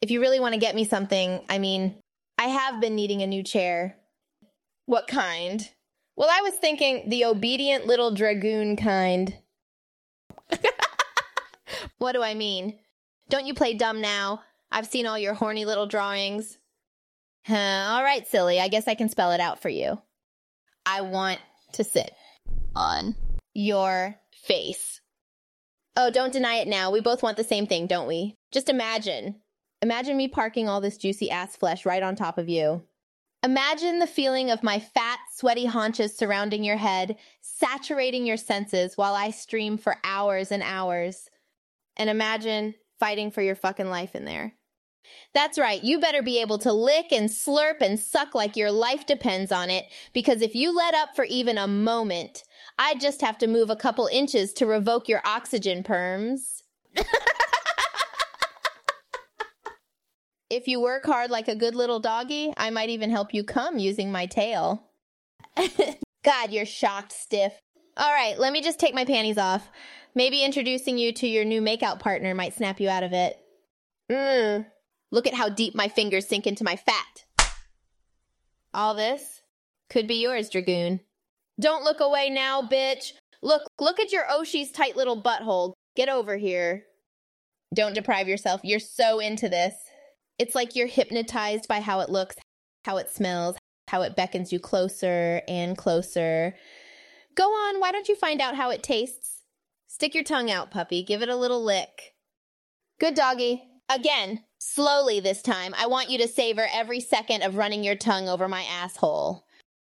If you really want to get me something, I mean, I have been needing a new chair. What kind? Well, I was thinking the obedient little dragoon kind. What do I mean? Don't you play dumb now? I've seen all your horny little drawings. All right, silly. I guess I can spell it out for you. I want to sit on your face. Oh, don't deny it now. We both want the same thing, don't we? Just imagine. Imagine me parking all this juicy ass flesh right on top of you. Imagine the feeling of my fat, sweaty haunches surrounding your head, saturating your senses while I stream for hours and hours. And imagine fighting for your fucking life in there. That's right, you better be able to lick and slurp and suck like your life depends on it, because if you let up for even a moment, I'd just have to move a couple inches to revoke your oxygen perms. If you work hard like a good little doggy, I might even help you come using my tail. God, you're shocked stiff. All right, let me just take my panties off. Maybe introducing you to your new makeout partner might snap you out of it. Look at how deep my fingers sink into my fat. All this could be yours, Dragoon. Don't look away now, bitch. Look at your Oshi's tight little butthole. Get over here. Don't deprive yourself. You're so into this. It's like you're hypnotized by how it looks, how it smells, how it beckons you closer and closer. Go on, why don't you find out how it tastes? Stick your tongue out, puppy. Give it a little lick. Good doggy. Again, slowly this time. I want you to savor every second of running your tongue over my asshole.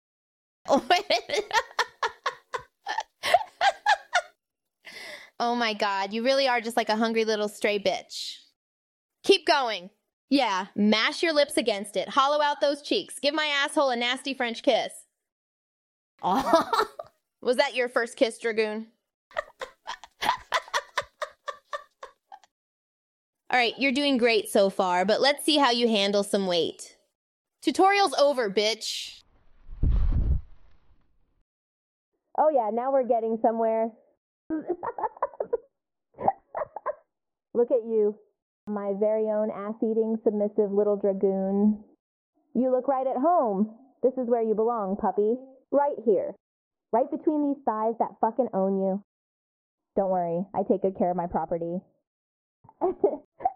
Oh my God, you really are just like a hungry little stray bitch. Keep going. Yeah, mash your lips against it. Hollow out those cheeks. Give my asshole a nasty French kiss. Oh. Was that your first kiss, Dragoon? All right, you're doing great so far, but let's see how you handle some weight. Tutorial's over, bitch. Oh yeah, now we're getting somewhere. Look at you. My very own ass-eating, submissive little dragoon. You look right at home. This is where you belong, puppy. Right here. Right between these thighs that fucking own you. Don't worry, I take good care of my property.